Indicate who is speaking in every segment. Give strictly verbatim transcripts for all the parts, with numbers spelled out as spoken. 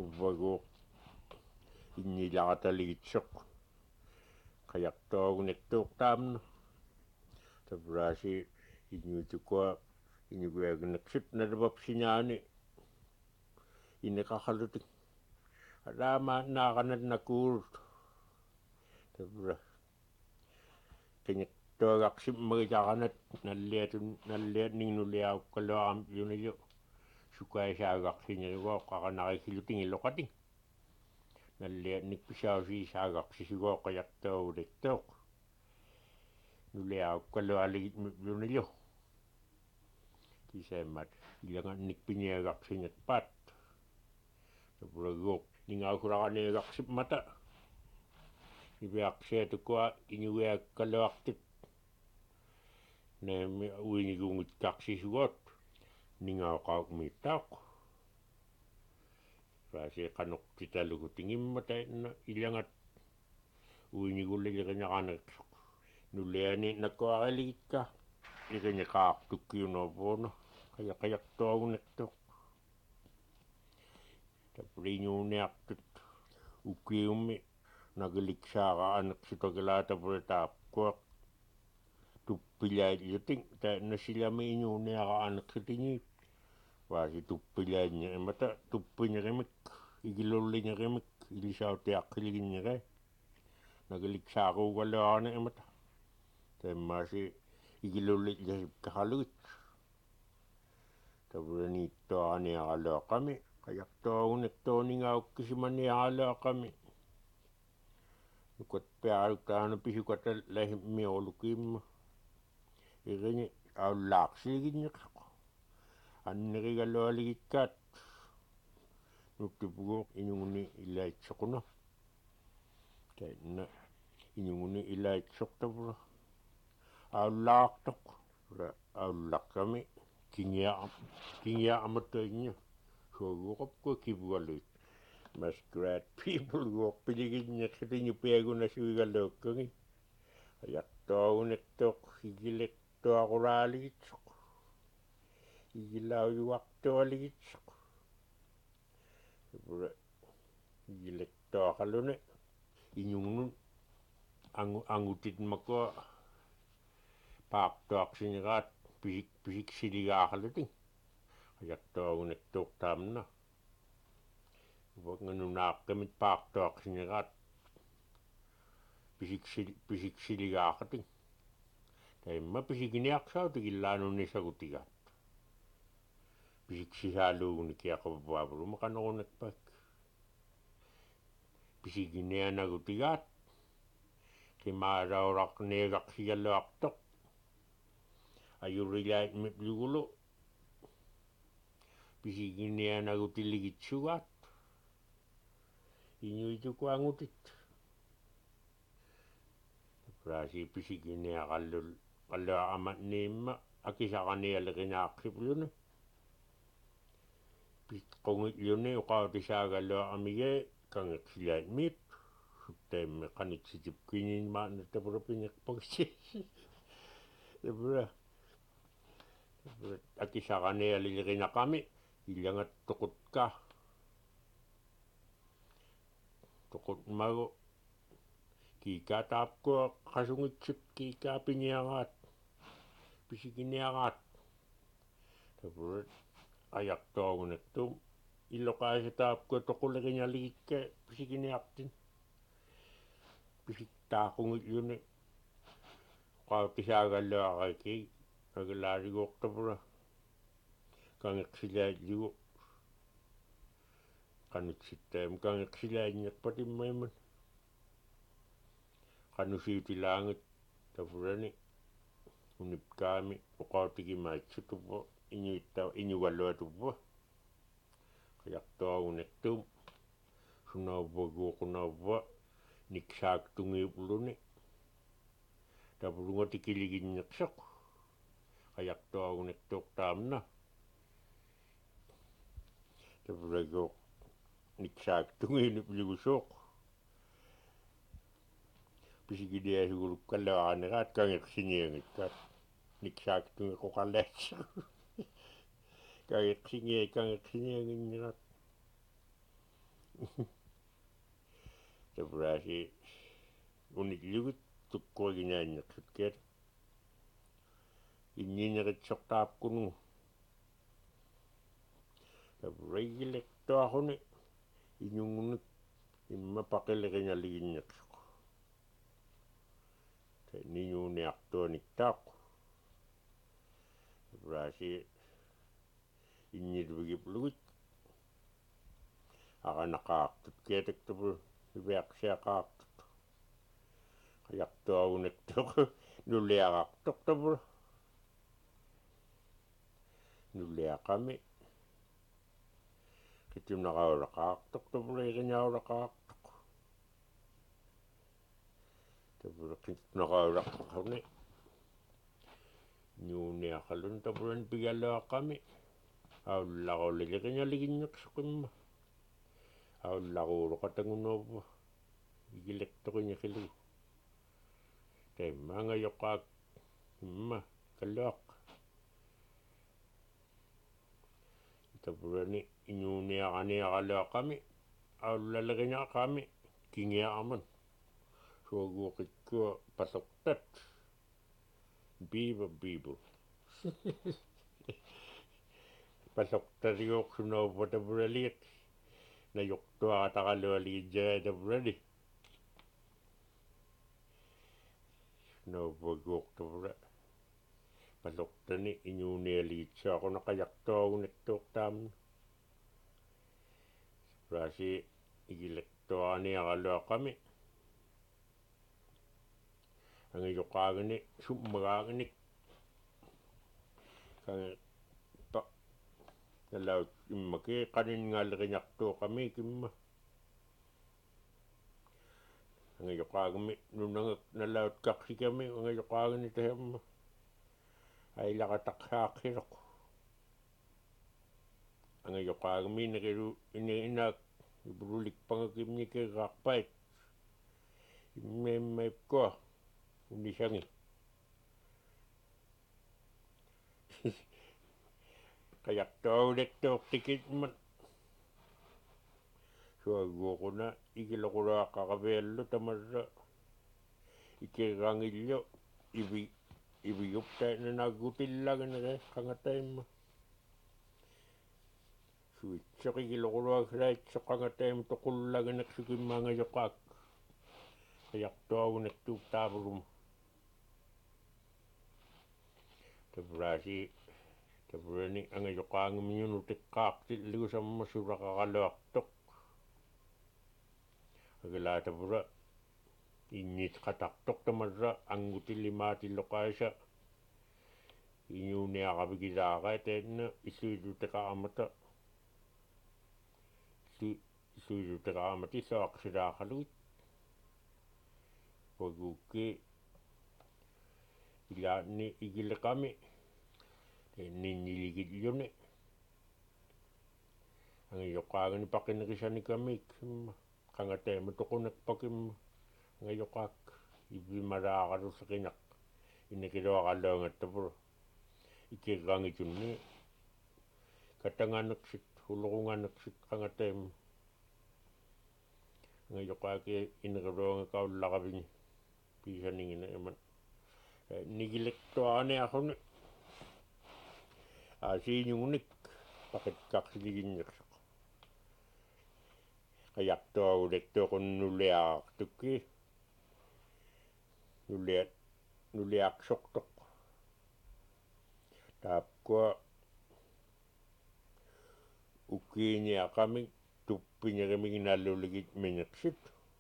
Speaker 1: tuvvaguuq innilaaqataligitsoq qajartooguniktuuq taamna tapraasi innuutukua innukuaguneqsut nalupapsinaani inneqarralutik alaama naaqanat nakuulut tapra qiñiqtuagaqsimmagitaqanat nalliatun nalliat ningnuliaukkaluaram yunilu sukaisaagarsineriguoq qaqanarikilutin illoqatin nalliat nikpisausiisaaqarsisuguoq qajartooguliktuuq nuliaukkalualigit yunilu kisaimmat ilanga nikpiniagarsinerpaat tapraguuq ningausulaaqaniagarsimmata ipiaqsiatukua inuiakkaluartut naami uiniguungitqarsisuguut ningauqauqmiittauq raasiqanortitalugutingimma tainna ilangat uinigulliliqinaqaneqsoq nuliani nakkuariligitqa iqiniqaartukkiunerpuuna qajaqajartoogunertuq tapriñuuniartut ukiummi nagiliksaaqaaneqsutakilaatapuritaapkuaq tuppilaillutin tainnasilami iñuuniaqaaneqsutingiit vaasi tuppilaanñerimata tuppiñerimik igilulliñerimik ilisautiaqqiligiññeri nagiliksaaquugaluaranerimata taimmaasi igilulli'llasipkarralugit tavraniittuaraniaraluaqami qajartoogunertuuningaukkisimaniaraluaqami nukatpiarutaana pisukatallasimmiorlukiimma irini aullaaqsiligiññeqsoq annerigalualigikkaat nuttupuguuq inunguni ilaitsoquna tainna inunguni ilaitsoqtavra aullaartoq aullaqsami kingia kingiaamatainña suaguuqapkua kipugaluit masquerade people guorpiligiññeqsutiñupiagunasuigaluukkugi qajartoogunertuuq igiliqtuaquraaligitsoq igilauyuartualigitsoq tapra igiliqtuaqaluni inungnun angu angutitmakua paartuaqsineraat pisik pisiksiligaarlutin qajartoogunertuuq taamna upanganunaaqqimit paartuaqsineraat pisiksil pisiksiligaarlutin taimma pisikiniaqsautik illaanunnisagutigaat pisiksisaaluuguni kiaqapapuavuluma qanorunekpak pisikinianagutigaat qimaarauraqniagaqsigaluartoq ajurilaitmiplugulu pisikinianagutiligitsugaat iñuitukuangutit raasi pisikiniaqallul qalluaramatniimma akisaqanialiqinaaqsipluni pitqungitluni uqautisaagaluaramige kangeqsilaitmiip suttaimmi qaniksitipkiniinmaana tapurapingeqpagsi tapura akisaqanialiliqinaqami illangat toqutqa toqutmagu kiikaataapkua qasungitsut kiikaapiniaraat pisikiniaraat tapura qajartoogunertuum illoqaisataapkua toquliqiñaligikka pisikiniartin pisiktaaqungitluni qautisaagaluaraki agilaaliguuqtapura kangeqsilaillugu qanutsittaam kangeqsilainñerpatimmaimman qanusiutilaangit tapurani unipkaami uqautigimaitsutuppa iñuitta iñugaluatuppa qajartoogunertuum sunauvvaguuqunavva niksaaktungiupluni tapurungatikiligiññeqsoq qajartoogunertuuq taamna tapuraguuq niksaaktungiiniplugusuuq pisikiniasugulukkaluaraneraat kangeqsiniangikkaat niksaaktungiqoqalaatsa kangeqsingia kangeqsinianginneraat tabrasi unikligut tukkuaginaanneqsut kiat innineritsortaapkunu tabraigilertuaruni inungunik imma paqileriñaliginneqsuq niñuuniartuanittaaq tabrasi innilvigiplugut aqanaqaartut kiataktapu iviaqsiaqaartut qajaqtuagunektoq nuliaqartoq tapula nuliaqami kitunaqaulaqaartoq tapula iriñaulaqaartoq tapula kitunaqaulaqaquni nuuniaqalun tapulan pigaluaqqami aullaquliliriñaliginneqsuqimma aullaquuluqatangunuuppa igilertoqiñiqilugu taimmaangayoqqaak imma kalluaq tapulani inuuniaqaniaqaluaqqami aullaleriñaqami kingiaqaman suaguuqikkua passortat beaver people passortariuqsunauppa tapulaliiq najortuaqataqalualiginjaa tapulani naupaguuqtapula passortani inuunialigitsaaquna qajaqtuagunektuuq taamna rasi igilertuaqaniaqaluaqqami angayoqaagani summagaaganik kange pa nalaut immaki qaninngaaleriñartuuqami kimma angayoqaagami nunangak nalaut kaqsikami angayoqaagani tahamma ailaqataqsaaqsiloq angayoqaagami neqilu inaak ipululikpangakimnikeraarpait immeimmaipkua unisangi qajaqtuagunektuuq tikitmat suaguuquna igiloquluaqqaqaviallu tamarra ikirrangillu ivi iviguptainanaggutillaginere qangataimma suitsoq igiloquluaksalaitsoq qangataim toqullagineqsukimmaangayoqaak qajaqtuagunektuuq taavuluma tabrasi tapulani angayoqaangimiñunu teqqaaqtillugusamma sulaqaqaluartoq agala tapula innitqatartoq tamarra angutillimaatilloqaisa iñuuniaqavigilaara taanna issuilutaqaramata issuilutaqaramati saaqsilaaqaluit paguukki ilaanni igileqami ninniligilluni angayoqaagani paqineqisanikamiik imma qangataima toqunekpakimma angayoqaak ivimalaaqalusseqiñaq innekiluaqaluangattapula ikirrangitunni katanganeqsit ulurunganeqsit qangataima angayoqaaki ineqiluangakaullaqaviñi piisaningina iman nigilertuaqaniaquni aasiiñungunik paqitqaqsiliginneqsoq qajaqtuagulektuoqunnuliaqartukki nuliat nuliaqsortoq taapkua ukkiiniaqamik tuppiñerimiginalluligit mineqsut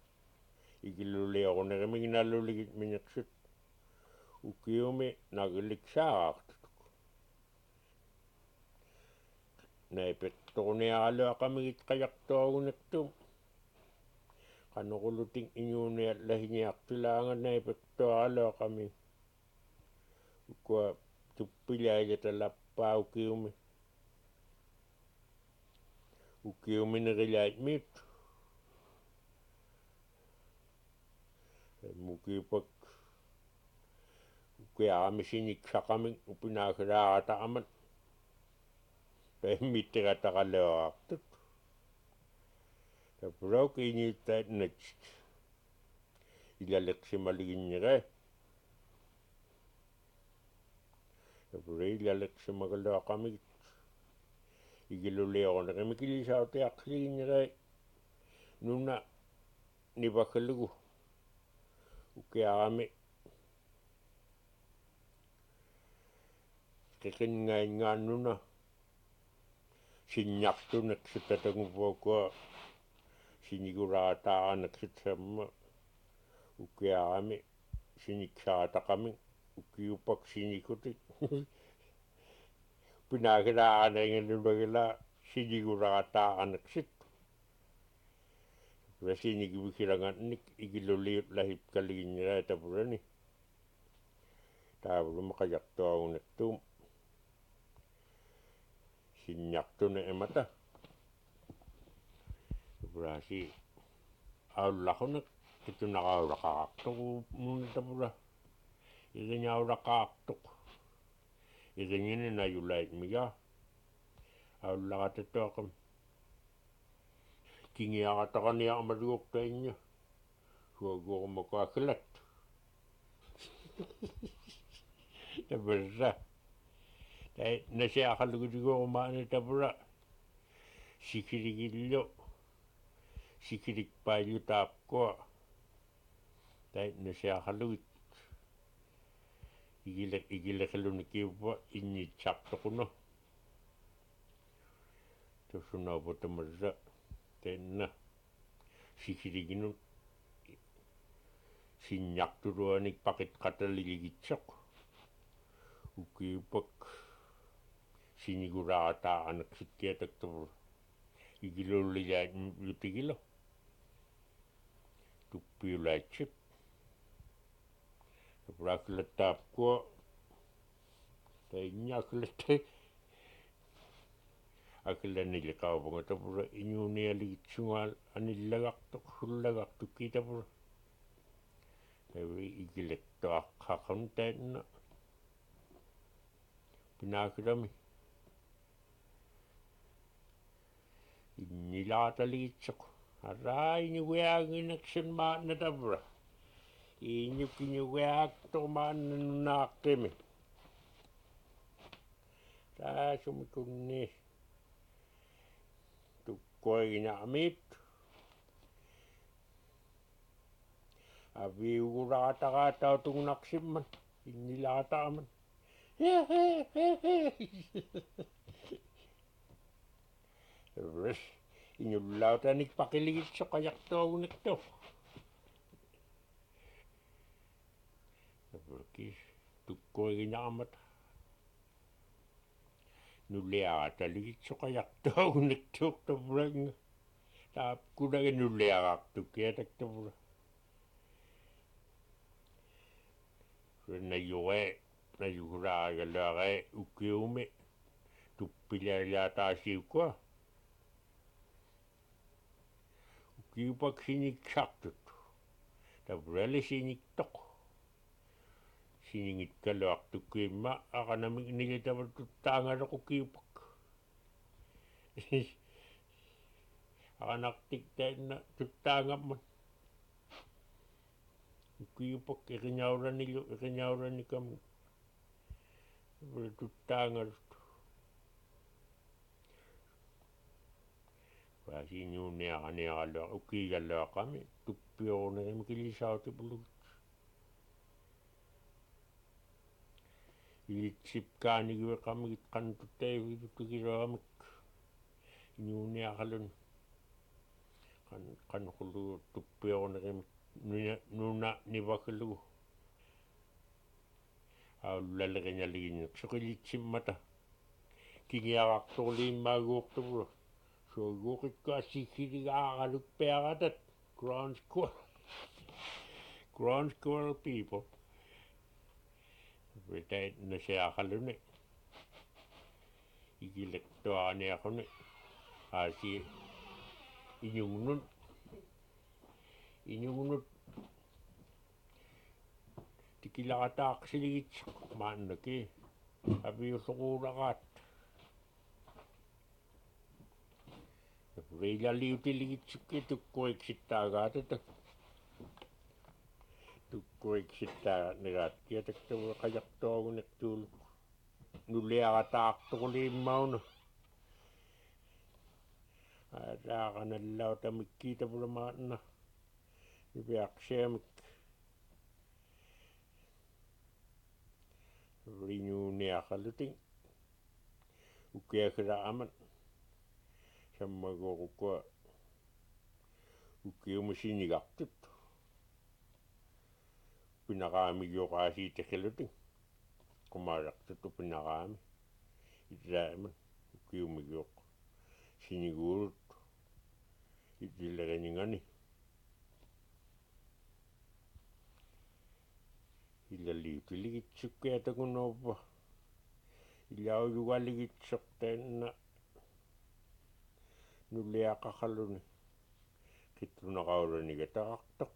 Speaker 1: igillulioruneriminginalluligit mineqsut ukkiumi nagiliksaaqartutuk naipeqtoruniaqaluaqamigit qajaqtuagunektum qanoqulutik iñuuniallahiñiartilaanga naipeqtuaqaluaqami ukkua tuppilailatallappaa ukkiumi ukkiuminerilaitmiut mukipak ukkiaramisinikсaqamik upinaagilaaqataqamat taimmitteqataqaluaqartut tapulauk iñiittait natsit ilaleqsimaliginniga tapura ilaleqsimagaluaqamigit igiluliornerimi kilisautiaqsiliginniga nuna nivakkalugu ukiarami qiqingaingaannuna sinnyartuneqsutatanguvuakua siniguraataaraneqsutsamma ukiarami siniksaataqami ukiupak sinikutik pinagilaaranenganunagila siniguraataaraneqsit rasinigivikirangannik igiluliut lahipkaliginniga tapurani taavulumaqajaqtuarunertuum sinnyartune emata tapurasi aullaquneq kitunaqaulaqaqartoqu muna tapura iriñaulaqaartoq iriñini najulaitmiga aullaqatatuaqam kingiaqataqaniaqamaluuqtainña suaguormakuakkilat tapurra tai nasiaqalugutiguormaani tapura sikiligillu sikilikpaillutaapkua tai nasiaqalugit igile igileqalunikiuppa innyitsartoquna tussunauputamassa tainna sikiliginut sinnyartuluanik paqitqataligigitsoq ukiupak siniguraataaraneqsitkiataktavula igilullilaat lutigilo tuppiulaitsip tapuraakkilattaapkua tainñaakkilattai akkilaniliqauvanga tapura iñuunialigitsungaal anillagartoq sullagartukki tapura tavi igilettuaqqaqam tainna pinaakilami innilaataligitsoq arraa iñugiaagineqsun maanna tapura iñukiñugiaaktormaanna nunaaqqimi taasumikunni tukkuiginarmiit aviuguraataqaatautugunaqsimman innilaataaman res iñullautanik paqiligitsoq ajaqtuagunertu tapurkis tukkuiginarmata nulliarataligiitsoq ajaqtuagunertuuq tapuranga taapkunagi nulliarartukkiataktapura nayuge nayuguraagaluare ukiumi tuppilialiataasiukkua ukiupak siniksartut tapurali siniktoq siningitkaluartukkiimma aqanamik nilitavat tuttaangaloq ukiupak aqanartik tainna tuttaangamman ukiupak iqiñauranilu iqiñauranikam tuttaangalut paasiñuuniaqaniaqalua ukiigalluaqami tuppiornerimi kilisautipulugit ilitsipkaanigiveqamigit qantuttaivilutugiluamik iñuuniaqalun qan qanqulu tuppiornerimi nuna nivakkalugu aullaleqiñaliginneq suqilitsimmata kingiaqartorliimmaaguuqtavula suaguuqikkaa sikkiligaaqaluppiaratat ground squirrel ground squirrel people vitait nasiaqaluni igileqtuaraniaquni aasi iñungnun iñungnut tikilaqataaqsiligitsoq maannaki aviulluquulaqaat veilaliutiligitsukki tukkuiksittaagaatata tukkuiksittää niraat kietektuva kajaktoagunek tuulu nuliaqataartoquliimmauna aaraaqanallautamik kiitapulamaanna nipiaqsiamik riñuuniaqalutin ukiakraaman sammaguuqukua ukiumusiinigartut pinaqaami yoqaasiitakkalutin qumaaraqtut pinaqaami itsaaman ukiumiguuq siniguulut itillaganingani illaliutiligitsukkiatakunooppa ilauyugaligitsortaanna nuliaqaqalluni qitlunaqaulanigataqartoq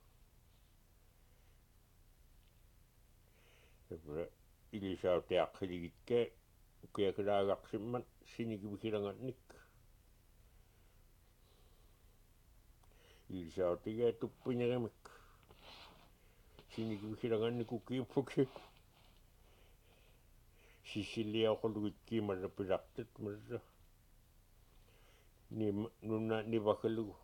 Speaker 1: tapra ilisautiaqqiligitkaa ukiakalaagaqsimman sinikivikilangatnik ilisautigaa tuppineramik sinikivikilangannik ukiuppuki sissiliaqulugitkiimarra pilartut marra ni nunna nivakalugu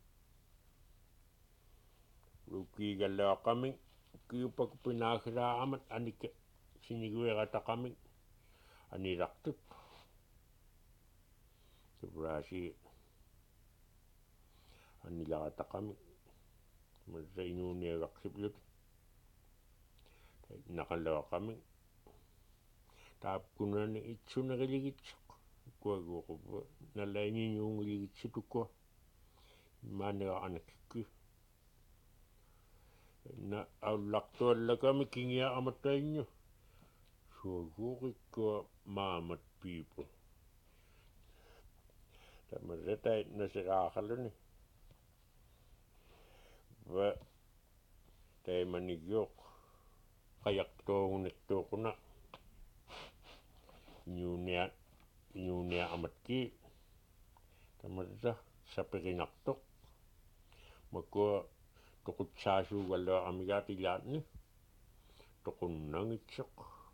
Speaker 1: ukiigalaaqamin ukiuppak pinaagraamat anika siniguerataqamin anirartut tabraasi anilarataqamin marra inuuniagaqsiplut naqalaqamin taapkunani itsuneqiligitsoq kuaguuquppa nalainiñuungiligitsutukua maaneraanakki na aullartuallakami kingia amatainnu suaguuqikkua maamat people tamarratai naseraaqalluni va taimanigiuq qajaqtuagunektuuquna iñuunia iñuunia amatki tamarra sapiqinartoq makua toqutsaasuugalluaqamigaat ilaatni toqunnangitsoq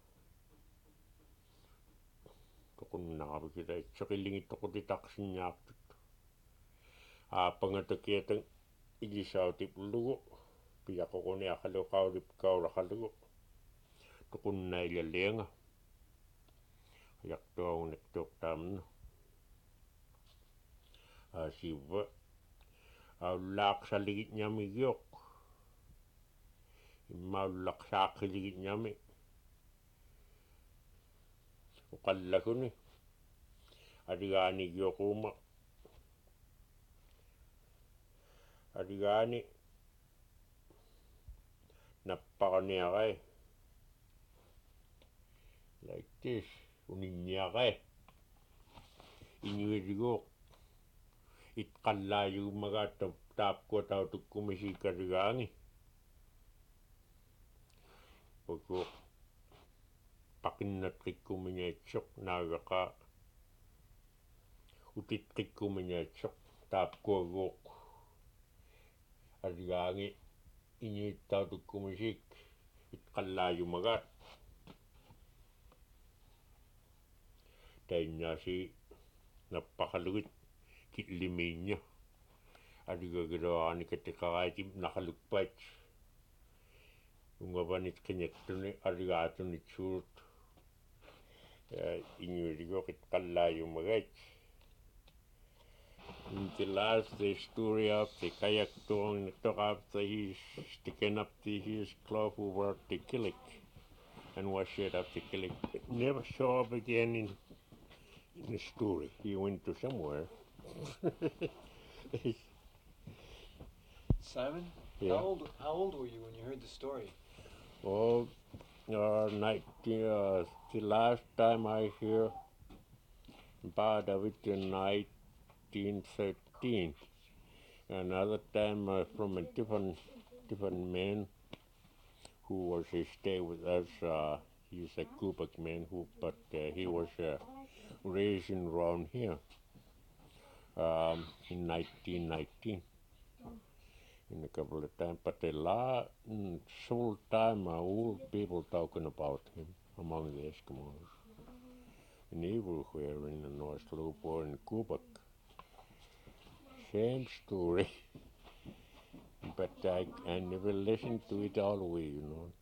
Speaker 1: toqunnaqavikila itsoqillingit toqutitaqsinñaartut aapangatakiatan ilisautiplugu piyaqoquniaqaluqaulip kaulaqalugu toqunnailallianga qajaqtuagunektuuqtaamna aasiva aullaaqsaligitñamigiuq immaullaqsaaqqiligitñami uqallakuni adigaanigiuquuma adigaani nappaqaniaqai like this uninniaqai iñuiliguuq itqallaayugumagaat taapkua tautukkumisiikarigaangi pakuuq paqinnatqikkumiñaitsoq naagaqaa utitqikkumiñaitsoq taapkuaguuq adigaangi iñuittautukkumisiik itqallaayumagaat tainnaasi nappaqalugit killimiinña adigagiluanikatiqaraitim naqalukpait ungavanit qiñattuni adigaatunitsuut iñuiliguuq itqallaayumagait. In the last the story of the kayak doing took up the he's sticking up the his glove over the killick and was shut up the killick. It never saw up again in, in the story. He went to somewhere.
Speaker 2: Simon,
Speaker 1: Yeah.
Speaker 2: how old how old were you when you heard the story?
Speaker 1: Oh, uh, nineteen, uh, the last time I hear about of it in nineteen thirteen. Another time uh, from a different different man who was to stay with us. Uh, he's a Quebec man who, but uh, he was uh, raised in around here um, in nineteen nineteen. in a couple of times. But a lot, mm, full time, uh, old people talking about him among the Eskimos. And everywhere in the North Loop or in Quebec. Same story. But I, I never listened to it all the way, you know.